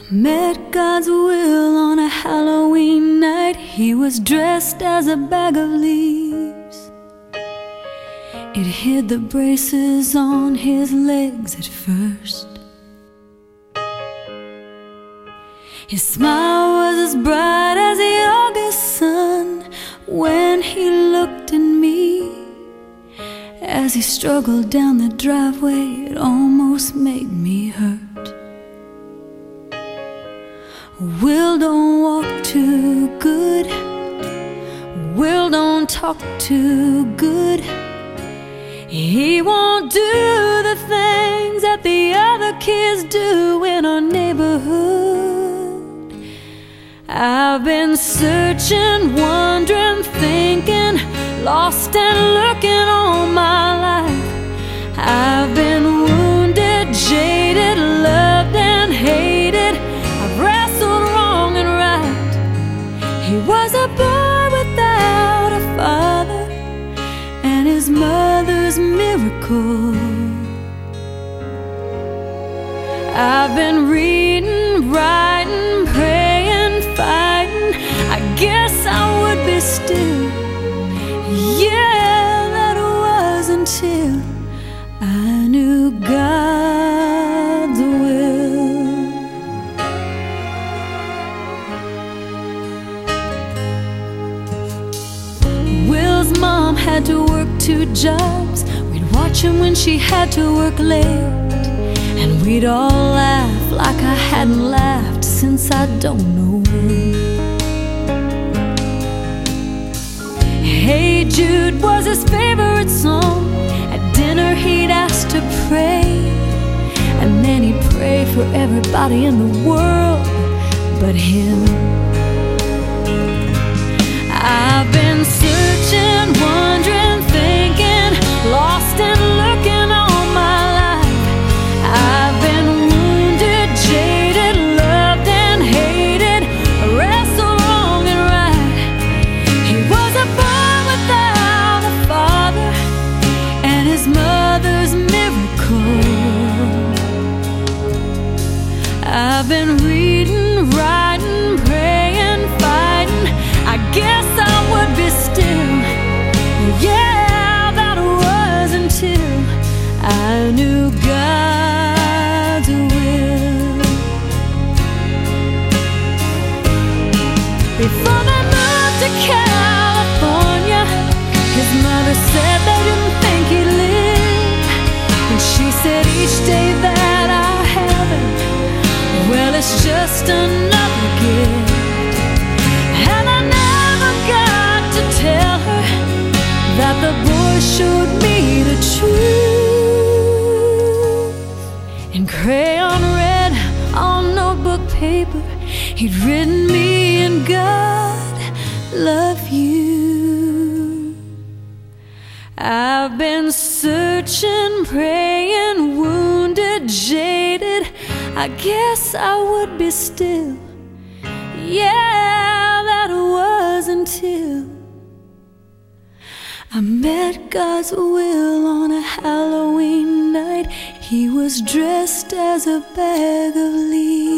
Met God's will on a Halloween night. He was dressed as a bag of leaves. It hid the braces on his legs at first. His smile was as bright as the August sun when he looked at me. As he struggled down the driveway, it almost made me hurt. Will don't walk too good. Will don't talk too good. He won't do the things that the other kids do in our neighborhood. I've been searching, wondering, thinking, lost and looking all my life. I've been wounded, jaded, loved and hated. I've wrestled wrong and right. He was a boy without a father and his mother's miracle. I've been reading, writing, praying, fighting. I guess I would be still. Yeah, that was until I knew God's will. Will's mom had to work 2 jobs. We'd watch him when she had to work late, and we'd all laugh like I hadn't laughed since I don't know when. Hey Jude was his favorite song. At dinner he'd ask to pray, and then he'd pray for everybody in the world but him. I've been searching, wondering, thinking, lost and looking all my life. I've been wounded, jaded, loved and hated, wrestled wrong and right. He was a boy without a father and his mother's miracle. I've been reading, writing, praying, fighting. I guess I would be still. Yeah, that was until I knew God's will. Before they moved to California, his mother said they didn't think he'd live. And she said each day that I have him, well, it's just another gift. And I never got to tell her that the boy showed me the truth. In crayon red on notebook paper, he'd written me in God, love you. I've been searching, praying, wounded, jaded. I guess I would be still. Yeah, that was until I met God's will on a Halloween night. He was dressed as a bag of leaves.